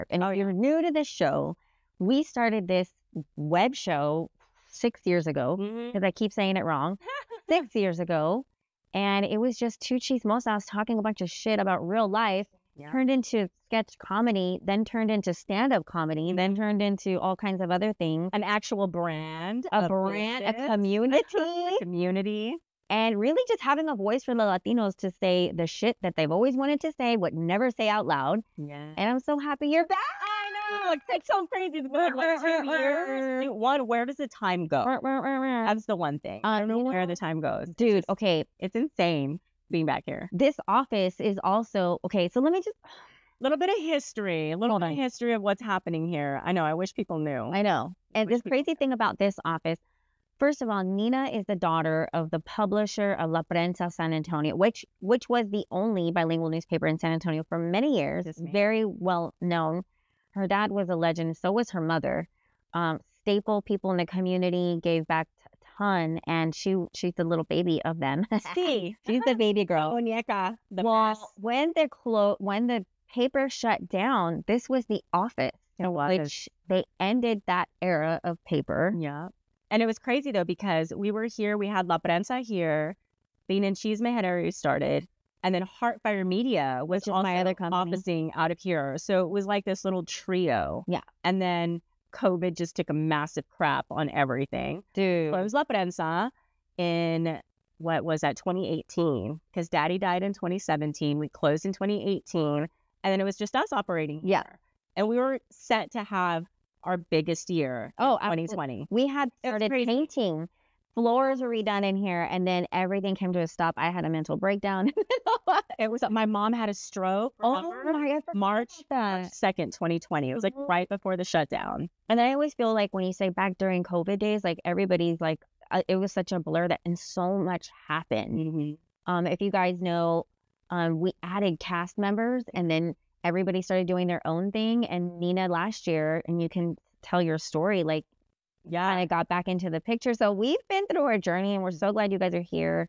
And if you're new to this show, we started this web show 6 years ago, because I keep saying it wrong, 6 years ago. And it was just two chismosas talking a bunch of shit about real life, turned into sketch comedy, then turned into stand-up comedy, then turned into all kinds of other things. An actual brand. A brand, a community. Community. And really just having a voice for the Latinos to say the shit that they've always wanted to say, but never say out loud. Yeah. And I'm so happy you're back. I know. It's so crazy. It's been like 2 years. One, where does the time go? That's the one thing. I don't know where the time goes. Dude, okay. It's insane being back here. This office is also, okay, so let me just... A little bit of history. A little bit of history of what's happening here. I know. I wish people knew. I know. And this crazy thing about this office, first of all, Nina is the daughter of the publisher of La Prensa San Antonio, which was the only bilingual newspaper in San Antonio for many years. It's very well known. Her dad was a legend. So was her mother. Staple people in the community, gave back a ton, and she's the little baby of them. See, she's the baby girl. Muñeca. When the paper shut down, this was the office. Which they ended that era of paper. Yeah. And it was crazy, though, because we were here. We had La Prensa here. Bean and Chisme had already started. And then Heartfire Media, which is my other company, officing out of here. So it was like this little trio. Yeah. And then COVID just took a massive crap on everything. Dude. So it was La Prensa in, what was that, 2018? Because Daddy died in 2017. We closed in 2018. And then it was just us operating here. Yeah. And we were set to have our biggest year in 2020. We had started painting. Floors were redone in here, and then everything came to a stop. I had a mental breakdown. It was, my mom had a stroke. March 2nd, 2020. It was like right before the shutdown. And I always feel like when you say back during COVID days, like everybody's like, it was such a blur and so much happened. If you guys know, we added cast members, and then everybody started doing their own thing. And Nina last year, and you can tell your story, like, and I got back into the picture. So we've been through our journey, and we're so glad you guys are here.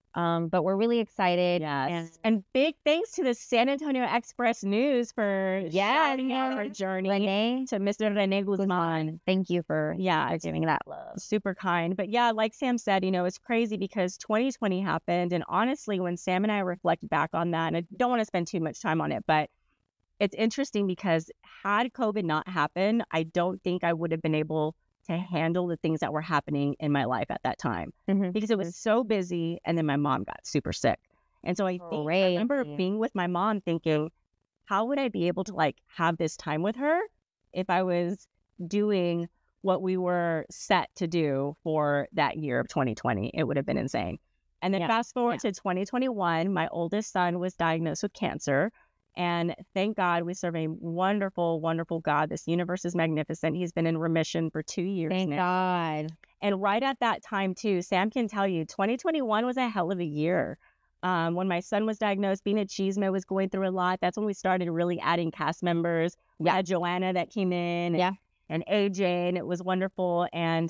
But we're really excited. Yes. And big thanks to the San Antonio Express News for starting our journey. To Mr. Rene Guzman. Thank you for giving that love. Super kind. But yeah, like Sam said, you know, it's crazy because 2020 happened. And honestly, when Sam and I reflect back on that, and I don't want to spend too much time on it, but it's interesting because had COVID not happened, I don't think I would have been able to handle the things that were happening in my life at that time because it was so busy. And then my mom got super sick. And so I remember being with my mom thinking, how would I be able to like have this time with her if I was doing what we were set to do for that year of 2020? It would have been insane. And then fast forward to 2021, my oldest son was diagnosed with cancer. And thank God we serve a wonderful, wonderful God. This universe is magnificent. He's been in remission for 2 years now. Thank God. And right at that time, too, Sam can tell you, 2021 was a hell of a year. When my son was diagnosed, Bean and Chisme was going through a lot. That's when we started really adding cast members. We had Joanna that came in and AJ, and it was wonderful.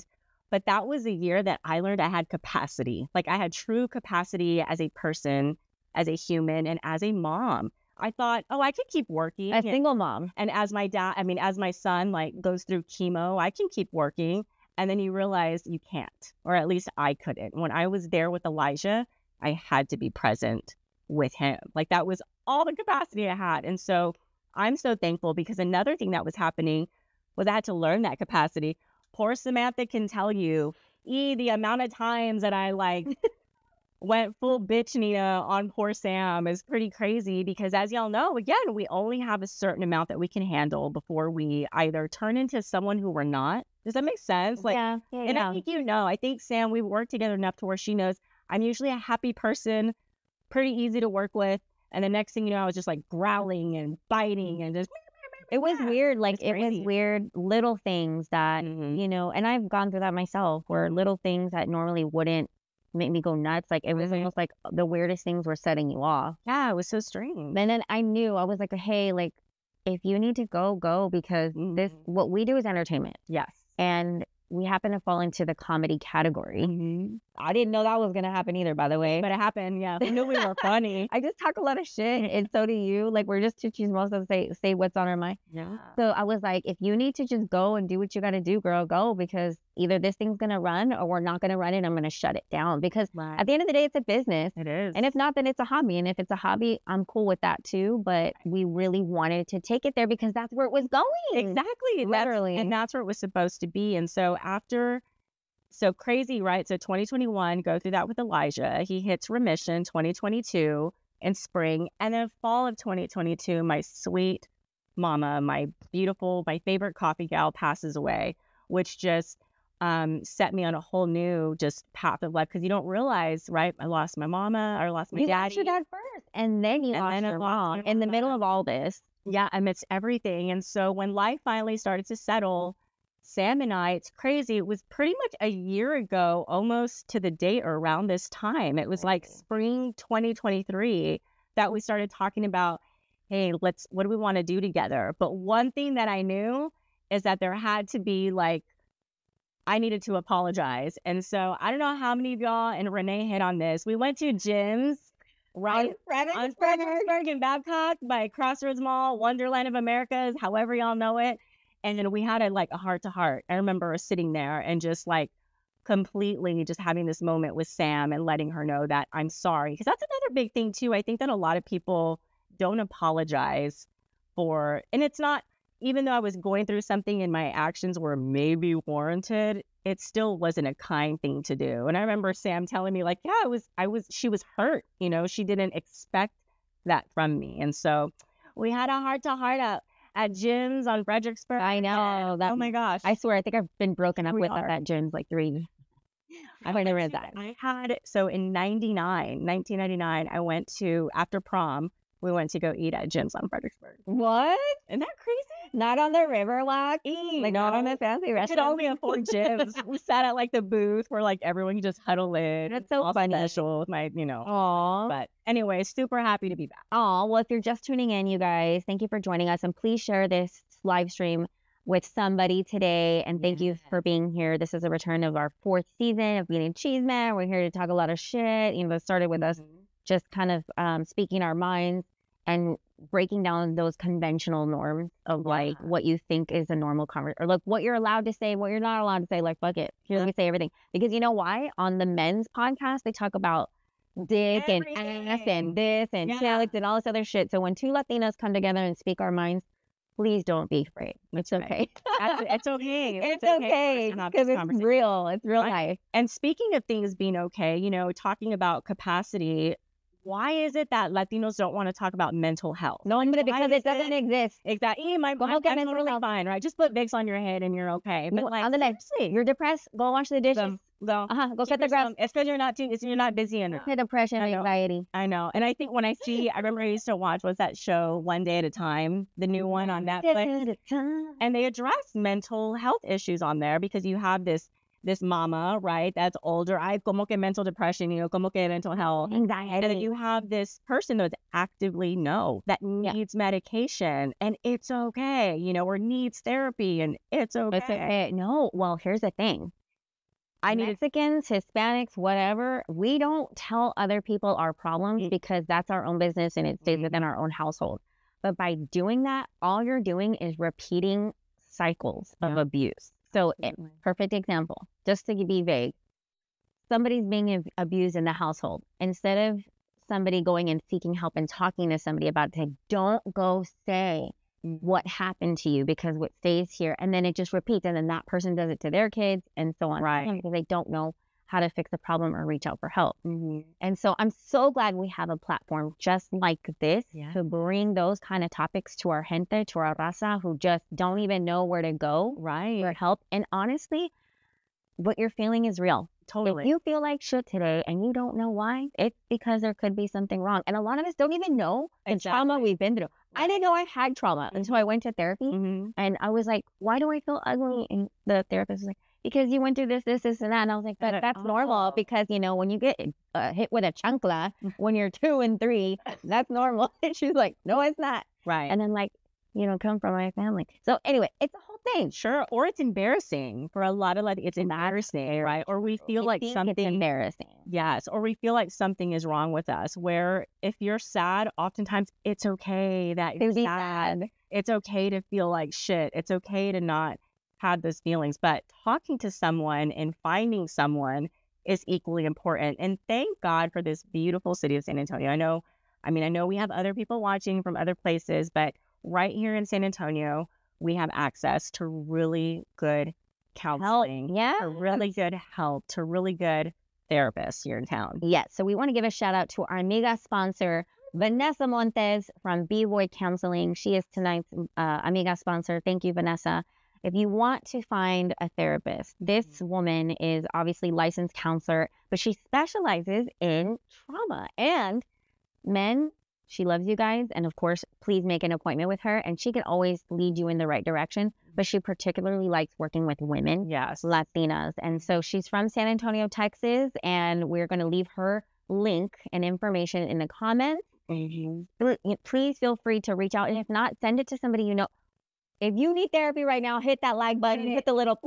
But that was a year that I learned I had capacity. Like I had true capacity as a person, as a human, and as a mom. I thought, oh, I could keep working. A single mom. And as my as my son like goes through chemo, I can keep working. And then you realize you can't, or at least I couldn't. When I was there with Elijah, I had to be present with him. Like that was all the capacity I had. And so I'm so thankful because another thing that was happening was I had to learn that capacity. Poor Samantha can tell you, the amount of times that I like went full bitch Nina on poor Sam is pretty crazy because as y'all know, again, we only have a certain amount that we can handle before we either turn into someone who we're not. Does that make sense? Like, I think I think Sam, we work together enough to where she knows I'm usually a happy person, pretty easy to work with. And the next thing you know, I was just like growling and biting and just... It was weird. Like it was weird little things that, you know, and I've gone through that myself where little things that normally wouldn't make me go nuts. Like it was almost like the weirdest things were setting you off. Yeah, it was so strange. And then I knew, I was like, hey, like if you need to go because this, what we do is entertainment. Yes. And we happen to fall into the comedy category. I didn't know that was gonna happen either, by the way. But it happened. Yeah, we knew we were funny. I just talk a lot of shit, and so do you. Like, we're just two chismosas to say what's on our mind. Yeah. So I was like, if you need to just go and do what you got to do, girl, go, because either this thing's gonna run or we're not gonna run it. I'm gonna shut it down, because at the end of the day, it's a business. It is. And if not, then it's a hobby. And if it's a hobby, I'm cool with that too. But we really wanted to take it there because that's where it was going. Exactly. Literally. And that's where it was supposed to be. And so so crazy, right? So 2021, go through that with Elijah. He hits remission 2022 in spring. And then fall of 2022, my sweet mama, my favorite coffee gal, passes away, which just set me on a whole new just path of life, because you don't realize, right? I lost my mama, or I lost my You daddy. lost your dad first, and then you lost your mom in the middle of all this. Yeah, amidst everything. And so when life finally started to settle, Sam and I, it's crazy, it was pretty much a year ago, almost to the date or around this time. It was like spring 2023 that we started talking about, hey, what do we want to do together? But one thing that I knew is that there had to be like, I needed to apologize. And so I don't know how many of y'all, and Renee hit on this, we went to gyms, right? On Fredericksburg and Babcock by Crossroads Mall, Wonderland of Americas, however y'all know it. And then we had a heart to heart. I remember sitting there and just like completely just having this moment with Sam and letting her know that I'm sorry. Because that's another big thing too. I think that a lot of people don't apologize for, and it's not, even though I was going through something and my actions were maybe warranted, it still wasn't a kind thing to do. And I remember Sam telling me like, yeah, she was hurt. You know, she didn't expect that from me. And so we had a heart to heart at gyms on Fredericksburg. I know that. Oh my gosh. I swear, I think I've been broken up with at gyms like 3. I've never read that. So in 1999, I went to, after prom, we went to go eat at gyms on Fredericksburg. What? Isn't that crazy? Not on the Riverwalk? Like, not on the fancy restaurant? We could only afford gyms. We sat at like the booth where like everyone could just huddle in. That's so funny. Special with my, Aww. But anyway, super happy to be back. Aw, well, if you're just tuning in, you guys, thank you for joining us. And please share this live stream with somebody today. And thank you for being here. This is a return of our 4th season of Being Cheeseman. We're here to talk a lot of shit. It started with us just kind of speaking our minds and breaking down those conventional norms of like what you think is a normal conversation, or like what you're allowed to say, what you're not allowed to say. Like, fuck it, here, let me say everything. Because you know why? On the men's podcast, they talk about dick and ass and this and chicks and all this other shit. So when 2 Latinas come together and speak our minds, please don't be afraid. It's okay. It's okay. It's okay, because it's real. It's real life. And speaking of things being okay, talking about capacity, why is it that Latinos don't want to talk about mental health? No, because it doesn't exist. Exactly. I'm totally fine, right? Just put Vicks on your head and you're okay. But like, on the next, you're depressed, go wash the dishes. Go cut the grass. It's because you're not busy enough. Depression, anxiety. I know. And I think when I remember I used to watch, what's that show, One Day at a Time, the new one on Netflix. And they address mental health issues on there, because you have this mama, right, that's older, como que mental depression, como que mental health, anxiety. And then you have this person that's actively that needs medication, and it's okay, or needs therapy, and it's okay. It's okay. No, well, here's the thing. Mexicans, Hispanics, whatever, we don't tell other people our problems because that's our own business and it stays within our own household. But by doing that, all you're doing is repeating cycles of abuse. So, perfect example, just to be vague, somebody's being abused in the household. Instead of somebody going and seeking help and talking to somebody about it, don't go say what happened to you, because what stays here, and then it just repeats, and then that person does it to their kids and so on. Right. Because they don't know how to fix the problem or reach out for help. And so I'm so glad we have a platform just like this to bring those kind of topics to our gente, to our raza, who just don't even know where to go for help. And honestly, what you're feeling is real. Totally. If you feel like shit today and you don't know why, it's because there could be something wrong. And a lot of us don't even know the trauma we've been through. I didn't know I had trauma until I went to therapy. And I was like, why do I feel ugly? And the therapist was like, because you went through this, and that. And I was like, but that's normal, because, when you get hit with a chancla when you're 2 and 3, that's normal. And she's like, no, it's not. Right. And then like, come from my family. So anyway, it's a whole thing. Sure. Or it's embarrassing for a lot of it's embarrassing, right? Or we feel like It's something embarrassing. Yes. Or we feel like something is wrong with us, where if you're sad, oftentimes it's okay that you're sad. It's okay to feel like shit. It's okay to not have those feelings. But talking to someone and finding someone is equally important. And thank God for this beautiful city of San Antonio. I know we have other people watching from other places, but right here in San Antonio, we have access to really good counseling, to really good help, to really good therapists here in town. Yes. So we want to give a shout out to our amiga sponsor, Vanessa Montes from B-Boy Counseling. She is tonight's amiga sponsor. Thank you, Vanessa. If you want to find a therapist, this woman is obviously licensed counselor, but she specializes in trauma and men. She loves you guys. And of course, please make an appointment with her and she can always lead you in the right direction. But she particularly likes working with women, Latinas. And so she's from San Antonio, Texas, and we're going to leave her link and information in the comments. Please feel free to reach out. And if not, send it to somebody you know. If you need therapy right now, hit that like button, hit the little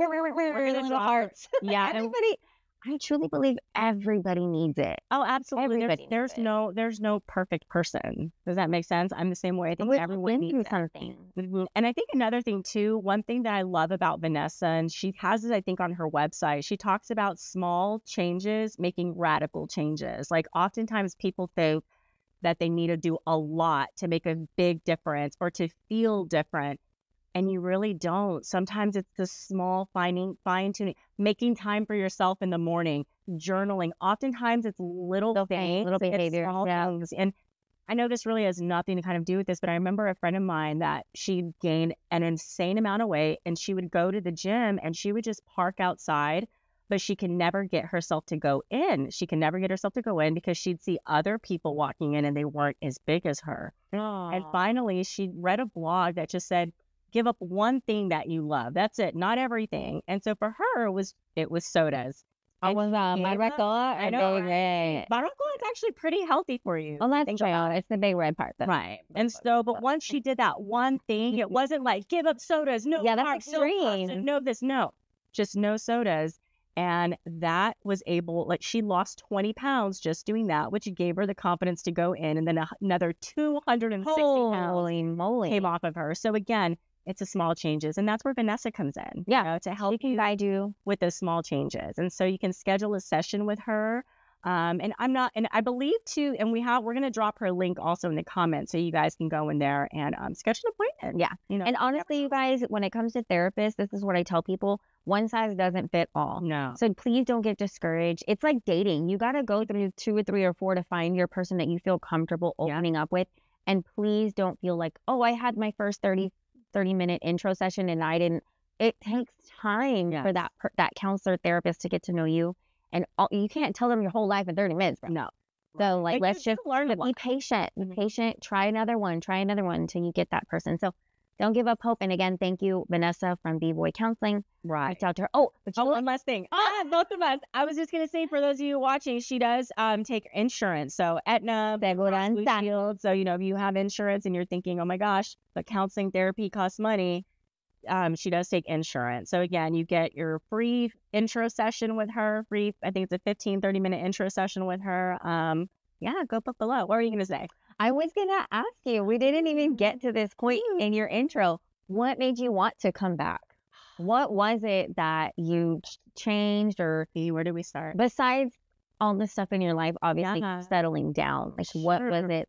hearts. Yeah. Everybody, I truly believe everybody needs it. Oh, absolutely. Everybody There's no perfect person. Does that make sense? I'm the same way. I think everyone needs something. And I think another thing too, one thing that I love about Vanessa, and she has this, I think, on her website, she talks about small changes making radical changes. Like oftentimes people think that they need to do a lot to make a big difference or to feel different. And you really don't. Sometimes it's the small fine-tuning, making time for yourself in the morning, journaling. Oftentimes it's little things, little behavior. Small things. And I know this really has nothing to kind of do with this, but I remember a friend of mine that she gained an insane amount of weight and she would go to the gym and she would just park outside, but she could never get herself to go in. She could never get herself to go in because she'd see other people walking in and they weren't as big as her. Aww. And finally, she read a blog that just said, give up one thing that you love. That's it, not everything. And so for her, it was sodas. It was Barbacoa. I know. Right? Barbacoa is actually pretty healthy for you. Well, that's true. It's the big red part. Right. And so, but once she did that one thing, it wasn't like, give up sodas. No, that's extreme. No, just no sodas. And that was able, she lost 20 pounds just doing that, which gave her the confidence to go in. And then another 260 pounds came off of her. So again, it's the small changes. And that's where Vanessa comes in. Yeah. To help you guide you with those small changes. And so you can schedule a session with her. And I believe too, and we're going to drop her link also in the comments so you guys can go in there and schedule an appointment. Yeah. And honestly, you guys, when it comes to therapists, this is what I tell people. One size doesn't fit all. No. So please don't get discouraged. It's like dating. You got to go through 2 or 3 or 4 to find your person that you feel comfortable opening up with. And please don't feel like, oh, I had my first 30-minute intro session and I didn't. It takes time for that counselor therapist to get to know you. And you can't tell them your whole life in 30 minutes. Bro. No. So let's just learn to be patient. Be patient. Try another one until you get that person. So don't give up hope. And again, thank you, Vanessa from B-Boy Counseling. Right. Reach out to her. One last thing. Both of us. I was just going to say, for those of you watching, she does take insurance. So Aetna, Blue Shield. So, if you have insurance and you're thinking, oh my gosh, but counseling therapy costs money, she does take insurance. So again, you get your free intro session with her, I think it's a 15-30-minute intro session with her. Go up below. What were you going to say? I was going to ask you, we didn't even get to this point in your intro. What made you want to come back? What was it that you changed, or where did we start? Besides all the stuff in your life, obviously settling down, what was it?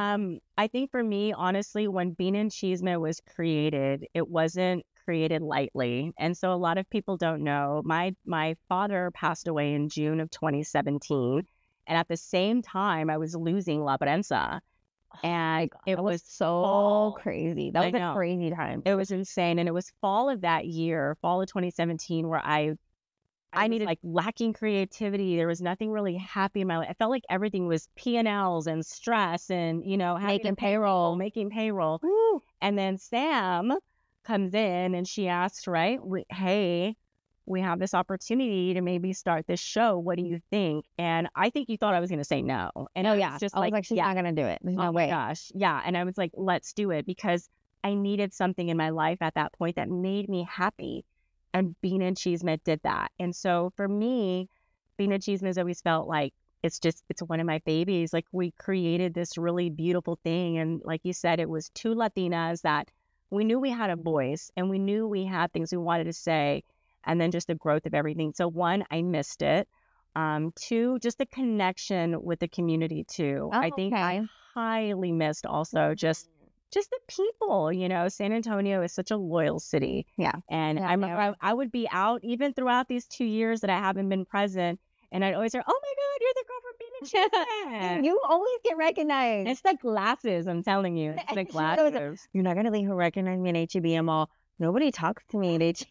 I think for me, honestly, when Bean and Cheeseman was created, it wasn't created lightly. And so a lot of people don't know, my father passed away in June of 2017. And at the same time, I was losing La Brenza. And it was so crazy. That was a crazy time. It was insane. And it was fall of that year, fall of 2017, where I needed lacking creativity. There was nothing really happy in my life. I felt like everything was P&Ls and stress and, making payroll. Woo. And then Sam comes in and she asks, hey, we have this opportunity to maybe start this show. What do you think? And I think you thought I was going to say no. And I was like, she's not going to do it. There's no way. Gosh. Yeah. And I was like, let's do it, because I needed something in my life at that point that made me happy. And Bean and Cheesemate did that. And so for me, Bean and Cheesemate always felt like it's one of my babies. Like we created this really beautiful thing. And like you said, it was two Latinas that we knew we had a voice and we knew we had things we wanted to say. And then just the growth of everything. So one, I missed it. Two, just the connection with the community too. Oh, I think okay. I highly missed also just the people, you know. San Antonio is such a loyal city. Yeah. And Yeah. I would be out even throughout these 2 years that I haven't been present. And I'd always say, oh my God, you're the girl from Bean and Cheesemate. You always get recognized. It's the glasses, I'm telling you. It's the glasses. You're not gonna leave who recognize me in HEB. I'm all, nobody talks to me at HEB.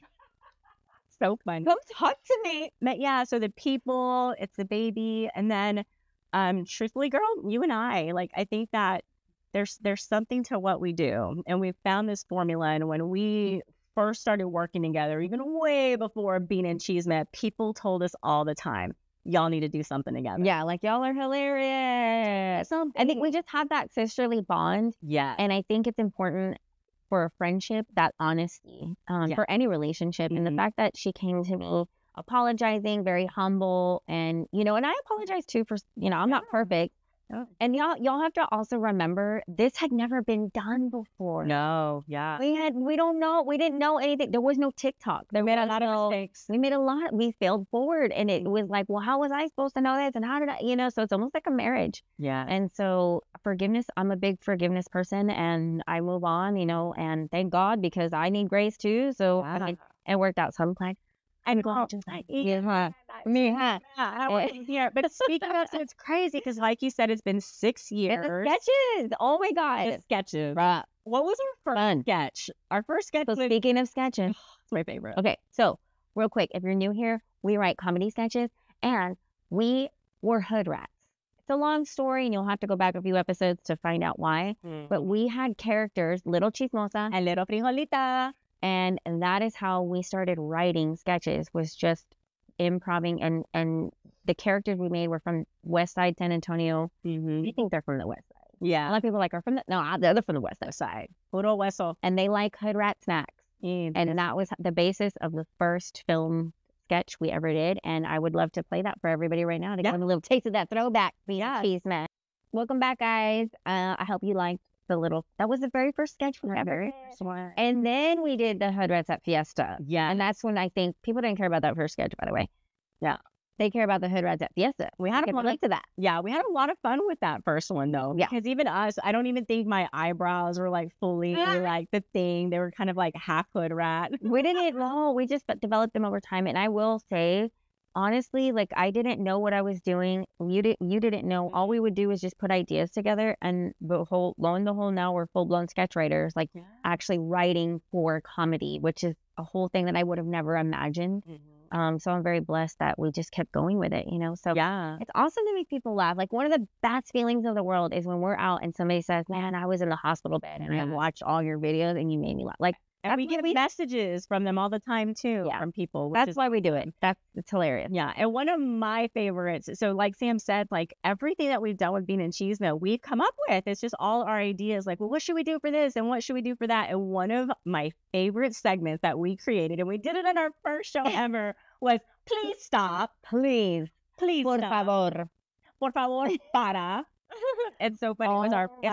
So fun. Come talk to me. But yeah, so the people, it's the baby. And then truthfully, girl, you and I think that there's something to what we do. And we found this formula. And when we first started working together, even way before Bean and Cheesemate, people told us all the time, y'all need to do something together. Yeah, like y'all are hilarious. I think we just have that sisterly bond. Yeah. And I think it's important for a friendship, that honesty for any relationship. And the fact that she came to me apologizing, very humble. And, you know, and I apologize too for, you know, I'm not perfect. Oh. And y'all have to also remember, this had never been done before. No, yeah. We didn't know anything. There was no TikTok. We made a lot of mistakes. We failed forward. And it was like, well, how was I supposed to know this? And how did I, you know, so it's almost like a marriage. Yeah. And so forgiveness, I'm a big forgiveness person, and I move on, you know, and thank God, because I need grace too. So I mean, it worked out. So I'm glad. I'm glad. Just like, yeah, me, huh? I wasn't here. But speaking of, it's crazy because, like you said, it's been 6 years. Sketches. Oh my God. It's sketches. Right. What was our first sketch? Our first sketch. So speaking of sketches, it's my favorite. Okay, so real quick, if you're new here, we write comedy sketches, and we were hood rats. It's a long story, and you'll have to go back a few episodes to find out why. But we had characters, Little Chismosa and Little Frijolita. And that is how we started writing sketches, was just improvising. And the characters we made were from West Side San Antonio. I think they're from the West Side. Yeah. A lot of people are from they're from the West Side. Puro hueso. And they like hood rat snacks. And that was the basis of the first film sketch we ever did. And I would love to play that for everybody right now to give them a little taste of that throwback. Cheesemate. Welcome back, guys. I hope you liked that was the very first sketch we ever. And then we did the Hood Rats at Fiesta. Yeah. And that's when I think people didn't care about that first sketch, by the way. Yeah. They care about the Hood Rats at Fiesta. We had a lot to that. Yeah, we had a lot of fun with that first one though. Yeah. Because even us, I don't even think my eyebrows were like fully like the thing. They were kind of like half hood rat. We didn't know. We just developed them over time. And I will say, honestly, like, I didn't know what I was doing. You didn't know. All we would do is just put ideas together, and lo and behold, now we're full-blown sketch writers, like actually writing for comedy, which is a whole thing that I would have never imagined. So I'm very blessed that we just kept going with it, you know? So yeah, it's awesome to make people laugh. Like, one of the best feelings of the world is when we're out and somebody says, man, I was in the hospital bed and I watched all your videos and you made me laugh. Like, and we get messages from them all the time too, from people. That's why we do it. It's hilarious. Yeah. And one of my favorites, so like Sam said, like everything that we've done with Bean and Cheesemate, we've come up with. It's just all our ideas, like, well, what should we do for this? And what should we do for that? And one of my favorite segments that we created, and we did it in our first show ever, was please stop. Please. Por favor. Por favor, para. It's so funny.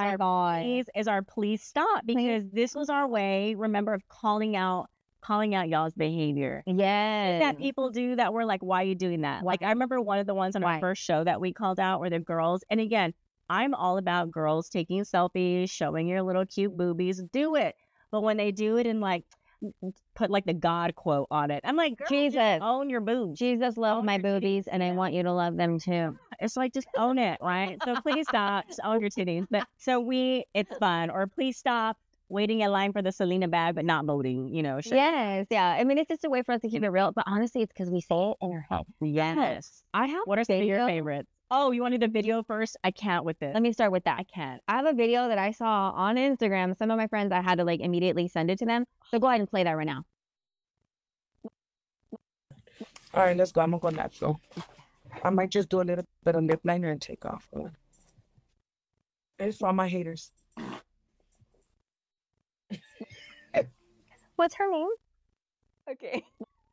Our please stop, because this was our way, remember, of calling out y'all's behavior. Yes. That people do that we're like, why are you doing that? Like, I remember one of the ones on our first show that we called out were the girls. And again, I'm all about girls taking selfies, showing your little cute boobies, do it. But when they do it and like put like the God quote on it, I'm like, girl, Jesus, own your boobs. Jesus loved my boobies, and I want you to love them too. It's like, just own it, right? So please stop, just own your titties. But so it's fun. Or please stop waiting in line for the Selena bag but not voting, you know. Yes, yeah. I mean, it's just a way for us to keep it real. But honestly, it's because we say it in our head. Yes. I have. What are some of your favorites? Oh, you wanted the video first? I can't with this. Let me start with that. I can't. I have a video that I saw on Instagram. Some of my friends, I had to like immediately send it to them. So go ahead and play that right now. All right, let's go. I'm gonna go natural. I might just do a little bit of lip liner and take off. It's for all my haters. What's her name? Okay.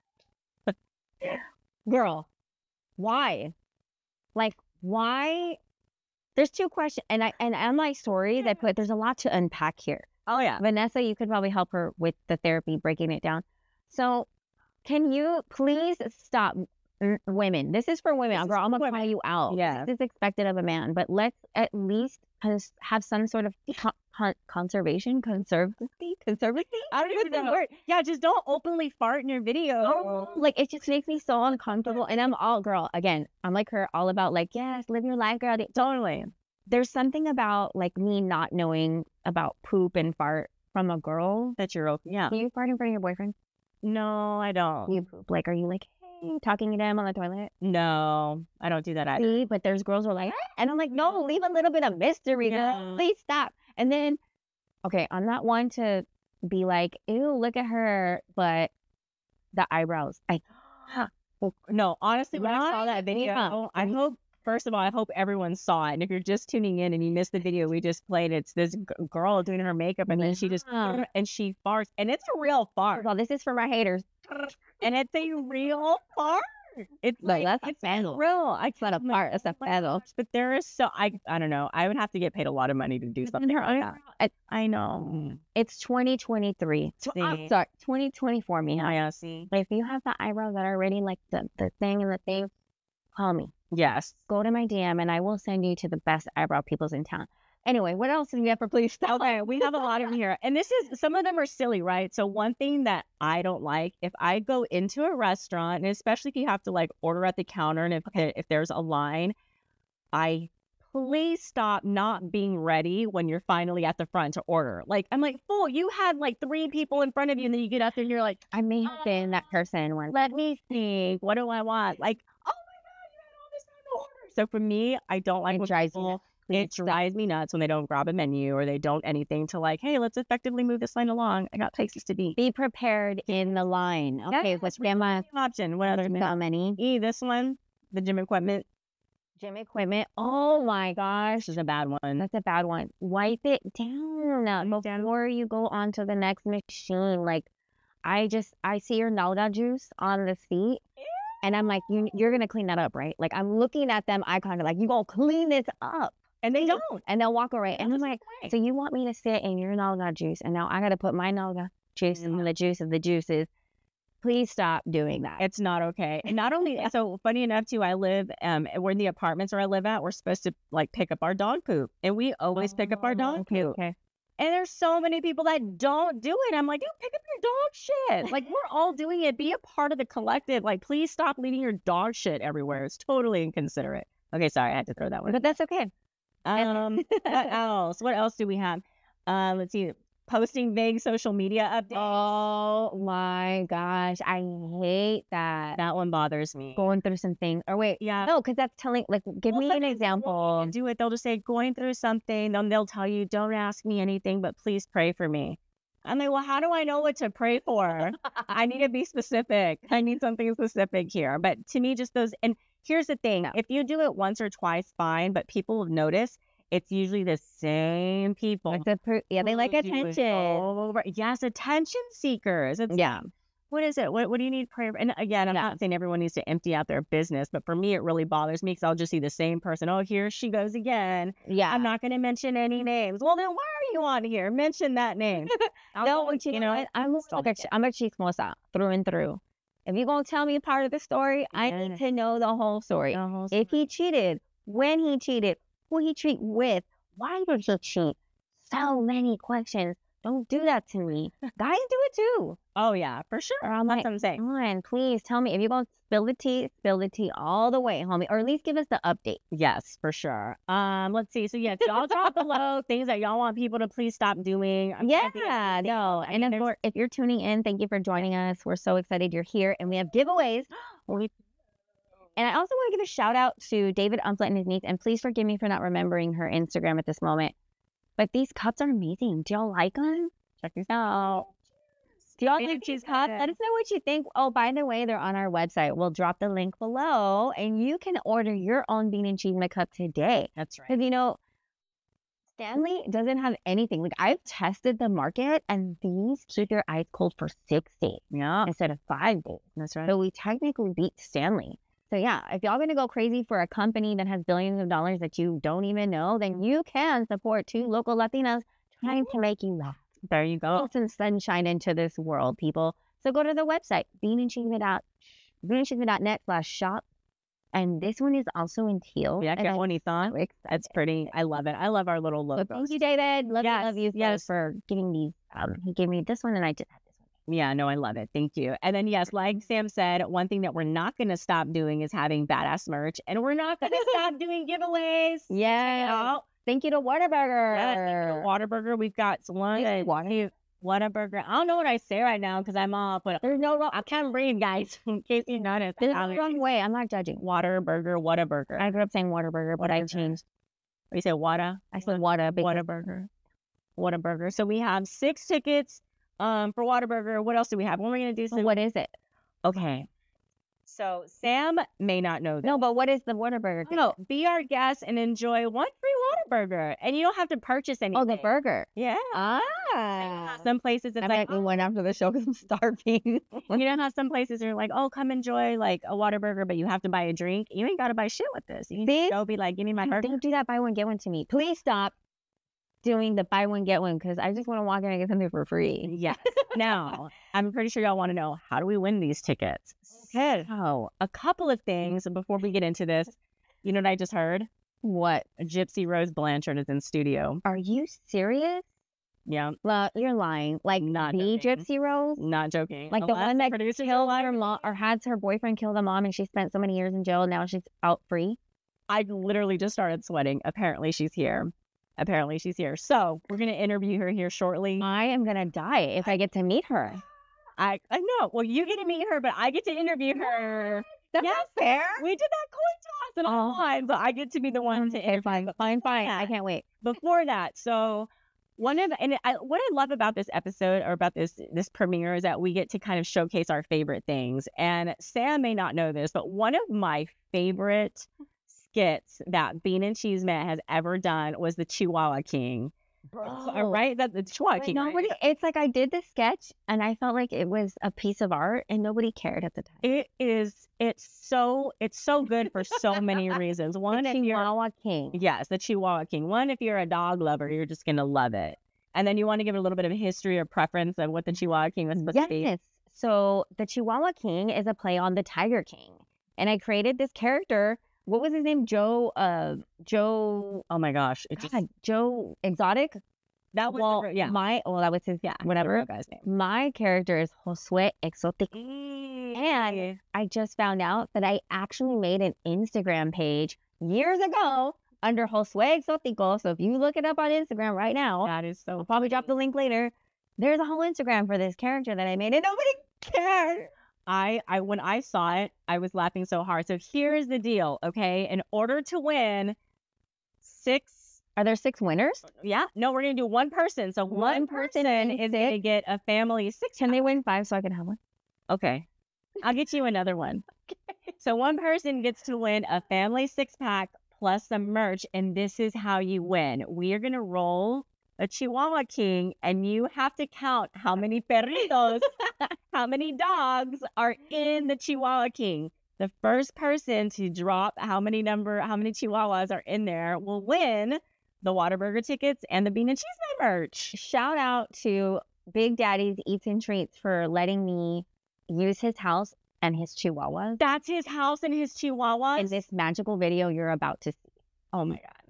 Girl, why? Like, why? There's two questions. And on my stories, I put, there's a lot to unpack here. Oh yeah. Vanessa, you could probably help her with the therapy, breaking it down. So can you please stop, women? This is for women. Girl, I'm going to call you out. Yeah. This is expected of a man, but let's at least have some sort of conservacy. I don't even know the word. Yeah, just don't openly fart in your video. Like, it just makes me so uncomfortable. And I'm all, girl, again, I'm like her, all about like, yes, live your life, girl. Totally. There's something about like me not knowing about poop and fart from a girl. That you're open. Yeah. Do you fart in front of your boyfriend? No, I don't. You poop. Like, are you like, hey, talking to them on the toilet? No, I don't do that either. See, but there's girls who are like, and I'm like, no, leave a little bit of mystery, girl. Yeah. Please stop. And then, okay, I'm not one to be like, ew, look at her, but the eyebrows. No, honestly, when I saw that video, Yeah. I hope, first of all, I hope everyone saw it. And if you're just tuning in and you missed the video we just played, it's this girl doing her makeup and then she just, Yeah. and she farts. And it's a real fart. Well, this is for my haters. And it's a real fart. It's Like, that's a it's faddle. real. It's not a fart, it's a faddle. But there is I don't know. I would have to get paid a lot of money to do something like that. I know. It's 2023. See. Sorry, 2024, Mija. I see. If you have the eyebrows that are already like the thing and the thing, call me. Yes. Go to my DM and I will send you to the best eyebrow peoples in town. Anyway, what else do we have for Please Stop? Okay, we have a lot of here. And this is, some of them are silly, right? So one thing that I don't like, if I go into a restaurant, and especially if you have to like order at the counter and if there's a line, please stop not being ready when you're finally at the front to order. Like, I'm like, fool, you had like 3 people in front of you and then you get up there and you're like, I may have been that person once. let me think, what do I want? Like, oh my God, you had all this time to order. So for me, I don't like It when drives you people- nuts. It drives me nuts when they don't grab a menu or they don't anything to like, hey, let's effectively move this line along. I got places to be. Be prepared in the line. Okay, Yes, what's grandma? Option. What other? So many. This one, the gym equipment. Gym equipment. Oh my gosh. This is a bad one. That's a bad one. Wipe it down before you go on to the next machine. Like, I see your nalga juice on the seat. And I'm like, you're going to clean that up, right? Like, I'm looking at them, eye contact, like, you going to clean this up. And they don't. And they'll walk away. And I'm like, so you want me to sit in your nalga juice, and now I got to put my nalga juice in the juice of the juices. Please stop doing that. It's not okay. And not only, so funny enough too, I live, we're in the apartments where I live at, we're supposed to like pick up our dog poop. And we always pick up our dog poop. Okay. And there's so many people that don't do it. I'm like, dude, pick up your dog shit. Like, we're all doing it. Be a part of the collective. Like, please stop leaving your dog shit everywhere. It's totally inconsiderate. Okay, sorry, I had to throw that one. But that's okay. What else? What else do we have? Let's see. Posting vague social media updates. Oh my gosh. I hate that. That one bothers me. Going through something. Or wait, Yeah. no, because that's telling, like, give me an example. Do it. They'll just say going through something. Then they'll tell you, don't ask me anything, but please pray for me. I'm like, well, how do I know what to pray for? I need to be specific. I need something specific here. But to me, just those. And here's the thing: if you do it once or twice, fine. But people will notice. It's usually the same people. Yeah, they like who do it attention. over- Yes, attention seekers. It's Yeah. what is it? What do you need prayer for? And again, I'm not saying everyone needs to empty out their business, but for me, it really bothers me because I'll just see the same person. Oh, here she goes again. Yeah. I'm not going to mention any names. Well, then why are you on here? Mention that name. No, you know what? I'm a chismosa through and through. If you're going to tell me part of the story, I need to know the whole story. If he cheated, when he cheated, who he cheat with, why did he cheat? So many questions. Don't do that to me. Guys do it too. Oh, yeah, for sure. Or I'm That's like, what I'm saying. come on, please tell me. If you're going to spill the tea all the way, homie. Or at least give us the update. Yes, for sure. Let's see. So yeah, y'all drop below things that y'all want people to please stop doing. Yeah, no. And if you're tuning in, thank you for joining us. We're so excited you're here. And we have giveaways. And I also want to give a shout out to David Umflett and his niece. And please forgive me for not remembering her Instagram at this moment. But these cups are amazing. Do y'all like them? Check these out. Do y'all like these cups? Let us know what you think. Oh, by the way, they're on our website. We'll drop the link below. And you can order your own bean and cheese cup today. That's right. Because, you know, Stanley doesn't have anything. Like I've tested the market and these keep your eyes cold for 6 days Yeah, instead of 5 days. that's right. So we technically beat Stanley. So yeah, if y'all gonna go crazy for a company that has billions of dollars that you don't even know, then you can support 2 local Latinas trying to make you laugh. There you go. Put some sunshine into this world, people. So go to the website, beanandcheeseman.net/shop. And this one is also in teal. Yeah, and get I'm one, Ethan. so excited. That's pretty. I love it. I love our little So logos. thank you, David. Love you Yes. for giving these. He gave me this one, and I just had this one. Yeah, no, I love it. Thank you. And then, yes, like Sam said, one thing that we're not going to stop doing is having badass merch, and we're not going to stop doing giveaways. Yeah. Thank you to Whataburger. Yes, Whataburger. We've got one. Whataburger. I don't know what I say right now because I'm all put. There's no wrong. I can't breathe, guys. In case you're not a There's no wrong way. I'm not judging. Whataburger. I grew up saying Whataburger, but I changed. You say Whata? I said Whata. Whataburger. So we have 6 tickets for Whataburger. What else do we have? What are we going to do? So what is it? Okay. So Sam may not know that. No, but what is the Whataburger? No, be our guest and enjoy one free Whataburger. And you don't have to purchase anything. Oh, the burger. Yeah. Ah. Some places it's I'm like, we went after the show because I'm starving. you don't have some places are like, oh, come enjoy like a Whataburger, but you have to buy a drink. You ain't got to buy shit with this. You can go be like, give me my burger. Don't do that buy one, get one to me. Please stop doing the buy one, get one because I just want to walk in and get something for free. Yes. Now, I'm pretty sure y'all want to know, how do we win these tickets? Okay. So, a couple of things before we get into this. You know what I just heard? What? Gypsy Rose Blanchard is in studio. Are you serious? Yeah. Well, you're lying. Like Not the joking. Gypsy Rose? Not joking. Like the Unless one that producers killed are her mom or had her boyfriend kill the mom and she spent so many years in jail. Now she's out free. I literally just started sweating. Apparently she's here. So we're going to interview her here shortly. I am going to die if I get to meet her. I know. Well, you get to meet her, but I get to interview her. That's Yes. not fair. We did that coin toss and all so I get to be the one to Okay, interview. fine. But Fine. Yeah. I can't wait. Before that, so what I love about this episode or about this premiere is that we get to kind of showcase our favorite things. And Sam may not know this, but one of my favorite skits that Bean and Cheeseman has ever done was the Chihuahua King. Right? That's the Chihuahua King. Nobody. Right? It's like I did the sketch and I felt like it was a piece of art and nobody cared at the time. It is. It's so good for so many reasons. One, The if you're Chihuahua King. yes, the Chihuahua King. One, if you're a dog lover, you're just gonna love it. And then you want to give it a little bit of a history or preference of what the Chihuahua King was supposed to be. Yes. So the Chihuahua King is a play on the Tiger King, and I created this character. What was his name? Joe. Oh my gosh! It just Joe Exotic. that was That was his whatever. guy's name. My character is Josue Exotic. And I just found out that I actually made an Instagram page years ago under Josue Exotico. So if you look it up on Instagram right now, that is so. I'll probably drop the link later. There's a whole Instagram for this character that I made and nobody cared. I when I saw it, I was laughing so hard. So here's the deal, okay? In order to win 6. Are there 6 winners? Yeah, no, we're gonna do one person. So one person is gonna get a family 6. Can they win 5 so I can have one? Okay, I'll get you another one. So one person gets to win a family 6-pack plus some merch, and this is how you win. We are gonna roll a Chihuahua King, and you have to count how many perritos, how many dogs are in the Chihuahua King. The first person to drop how many Chihuahuas are in there will win the Whataburger tickets and the Bean and Cheeseman merch. Shout out to Big Daddy's Eats and Treats for letting me use his house and his chihuahuas That's his house and his Chihuahuas. in this magical video you're about to see. Oh my God.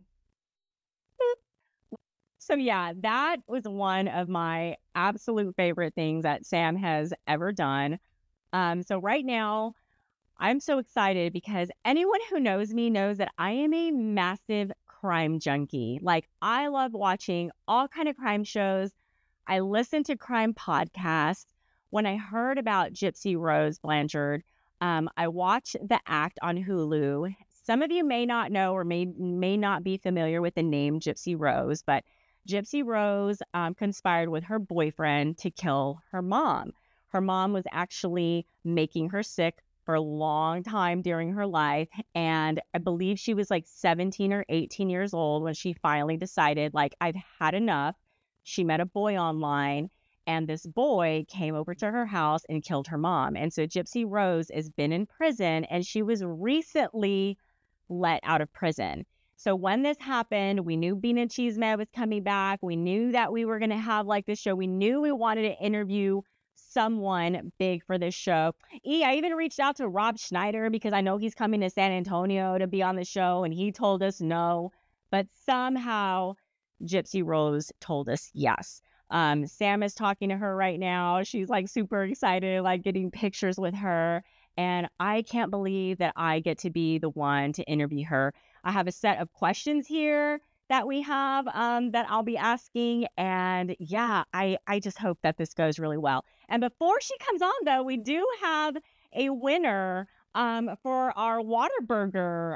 So yeah, that was one of my absolute favorite things that Sam has ever done. So right now, I'm so excited because anyone who knows me knows that I am a massive crime junkie. Like I love watching all kind of crime shows. I listen to crime podcasts. When I heard about Gypsy Rose Blanchard, I watched The Act on Hulu. Some of you may not know or may not be familiar with the name Gypsy Rose, but Gypsy Rose conspired with her boyfriend to kill her mom. Her mom was actually making her sick for a long time during her life. And I believe she was like 17 or 18 years old when she finally decided, like, I've had enough. She met a boy online, and this boy came over to her house and killed her mom. And so Gypsy Rose has been in prison, and she was recently let out of prison. So when this happened, we knew Bean and Cheeseman was coming back. We knew that we were going to have like this show. We knew we wanted to interview someone big for this show. I even reached out to Rob Schneider because I know he's coming to San Antonio to be on the show, and he told us no. But somehow Gypsy Rose told us yes. Sam is talking to her right now. She's like super excited, like getting pictures with her. And I can't believe that I get to be the one to interview her. I have a set of questions here that we have that I'll be asking. And yeah, I just hope that this goes really well. And before she comes on, though, we do have a winner for our Whataburger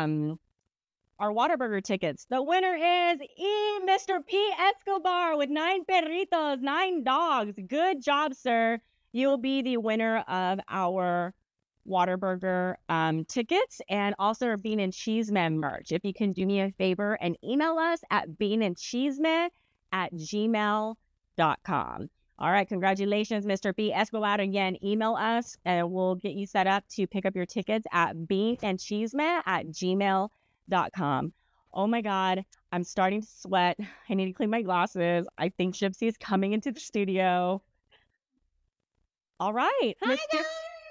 tickets. The winner is Mr. P. Escobar with 9 perritos, 9 dogs. Good job, sir. You'll be the winner of our Whataburger tickets and also our Bean and Cheeseman merch. If you can do me a favor and email us at beanandcheeseman@gmail.com. All right, congratulations, Mr. B. Escobar. Again, email us and we'll get you set up to pick up your tickets at beanandcheeseman@gmail.com. Oh my God, I'm starting to sweat. I need to clean my glasses. I think Gypsy is coming into the studio. All right, Hi, Mr. guys.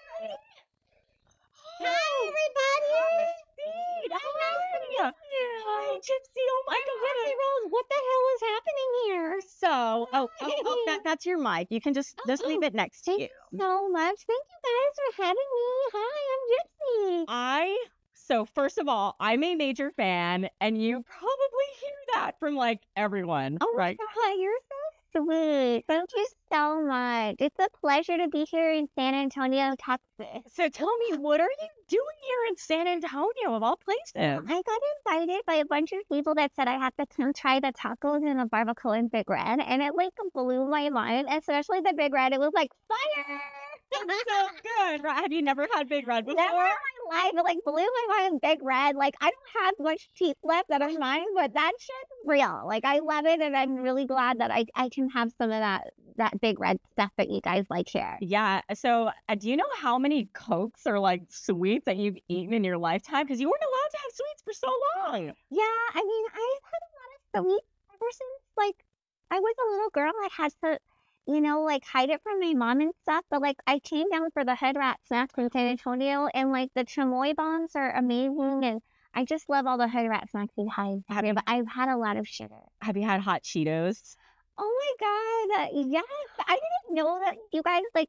Hi, everybody. Hi, Gypsy. Oh my God, Rose, what the hell is happening here? So, that's your mic. You can just leave it next to you. So much. Thank you guys for having me. Hi, I'm Gypsy. So first of all, I'm a major fan, and you probably hear that from like everyone, Oh right? my God, you're so sweet. Thank you so much. It's a pleasure to be here in San Antonio, Texas. So tell me, what are you doing here in San Antonio of all places? I got invited by a bunch of people that said I had to come try the tacos and the barbacoa in Big Red, and it like blew my mind, especially the Big Red. It was like fire. That's so good. Right? Have you never had Big Red before? Never in my life. It like blew my mind. Big Red. Like I don't have much teeth left that are mine, but that shit's real. Like I love it, and I'm really glad that I can have some of that Big Red stuff that you guys like here. Yeah. So do you know how many Cokes or like sweets that you've eaten in your lifetime? Because you weren't allowed to have sweets for so long. Yeah, I mean, I've had a lot of sweets ever since like I was a little girl. I had to, like hide it from my mom and stuff. But like I came down for the Hood Rat snacks in San Antonio, and like the chamoy bombs are amazing, and I just love all the Hood Rat snacks we have here. But I've had a lot of sugar. Have you had hot Cheetos? Oh my God, yes! I didn't know that you guys put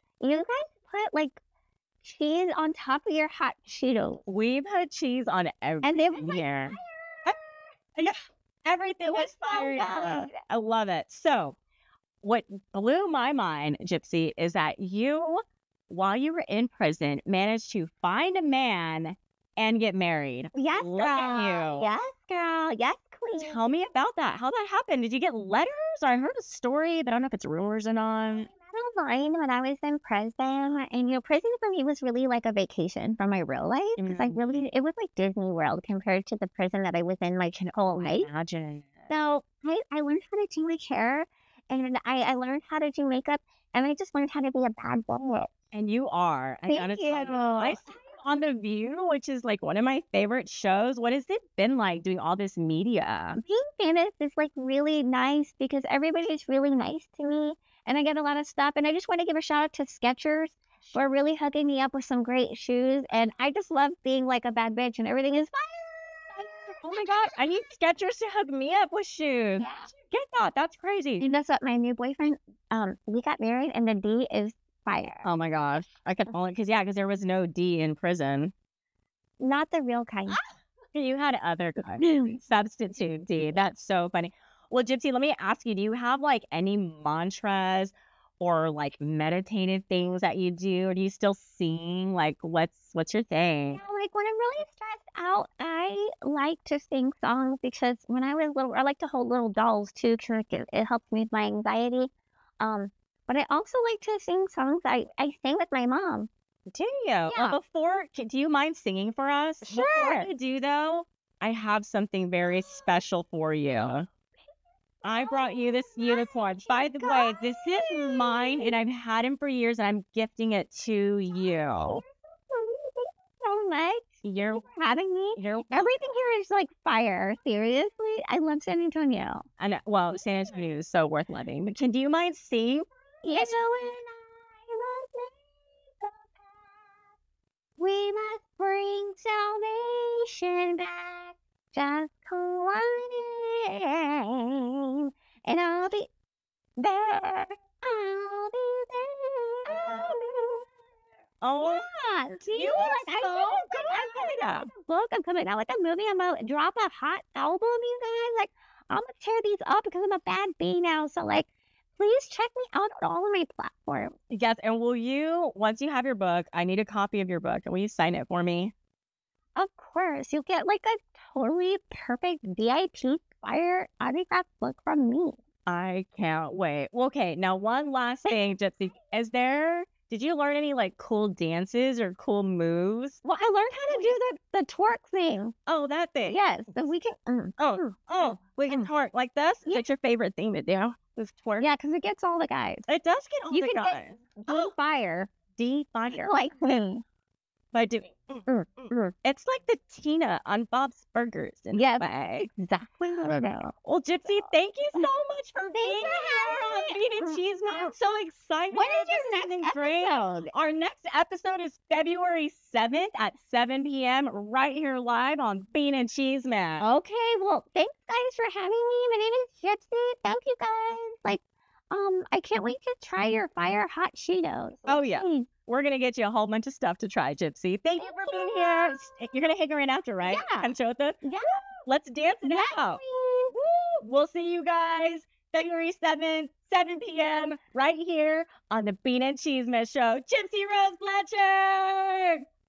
like cheese on top of your hot Cheetos. We put cheese on everything And they were like here. fire. Everything was so fire. good. I love it. So, what blew my mind, Gypsy, is that you, while you were in prison, managed to find a man and get married. Yes, Look at girl. you. Yes, girl. Yes, queen. Tell me about that. How that happened? Did you get letters? I heard a story, but I don't know if it's rumors or not. I met online when I was in prison, and prison for me was really like a vacation from my real life because it was like Disney World compared to the prison that I was in my whole life. Imagine. So I learned how to do my hair, and I learned how to do makeup, and I just learned how to be a bad boy. And you are. I Thank gotta you. tell you. I saw you on The View, which is like one of my favorite shows. What has it been like doing all this media? Being famous is like really nice because everybody is really nice to me, and I get a lot of stuff. And I just want to give a shout out to Skechers for really hooking me up with some great shoes. And I just love being like a bad bitch, and everything is fire. Oh my God, I need Skechers to hook me up with shoes. Yeah. Get that. That's crazy. And that's what my new boyfriend, we got married, and the D is fire. Oh my gosh. I could only, because there was no D in prison. Not the real kind. You had other kinds. Substitute D. That's so funny. Well, Gypsy, let me ask you, do you have like any mantras or like meditative things that you do? Or do you still sing? Like what's your thing? Yeah, like when I'm really stressed out, I like to sing songs because when I was little, I like to hold little dolls too because it helps me with my anxiety. But I also like to sing songs I sang with my mom. Do you? Well, Yeah. do you mind singing for us? Before Sure. you do, though, I have something very special for you. I brought you this unicorn. By the way, this is mine, and I've had him for years, and I'm gifting it to you. So much You're, for having me. you're, Everything here is like fire. Seriously, I love San Antonio. and well, San Antonio is so worth living. But do you mind singing? Yes. So when I must make the path, we must bring salvation back. Just call my name, and I'll be there. I'll be there. Oh, Yeah, see, you are like, so I'm coming out with a book. I'm coming out with a movie. I'm gonna drop a hot album, you guys. Like, I'm gonna tear these up because I'm a bad bee now. So, like, please check me out on all of my platforms. yes. And will you, once you have your book, I need a copy of your book, and will you sign it for me? Of course, you'll get like a totally perfect VIP fire autograph book from me. I can't wait. Well, okay, now one last thing, Gypsy. Did you learn any like cool dances or cool moves? Well, I learned how to do the twerk thing. Oh, that thing. Yes, so we can. We can twerk like this. Yeah. That's your favorite thing to do. Is twerk. Yeah, because it gets all the guys. It does get all You the can guys. get fire D-fire. like me. By doing. It's like the Tina on Bob's Burgers in Yeah. a way. Exactly what I know. Well, Gypsy, thank you so much for being Thanks for here on having Bean me. and Cheese. I'm so excited. When is This your has been next great. episode? Our next episode is February 7th at 7 p.m. right here live on Bean and Cheese Man. Okay, well, thanks guys for having me. My name is Gypsy. Thank you guys. Like, I can't wait to try your fire hot Cheetos. Oh, yeah. Mm. We're going to get you a whole bunch of stuff to try, Gypsy. Thank you for being here. You're going to hang around after, right? Yeah. And show us. Yeah. Let's dance it Yeah. out. Woo! We'll see you guys February 7th, 7 p.m. right here on the Bean and Cheese Man Show. Gypsy Rose Blanchard.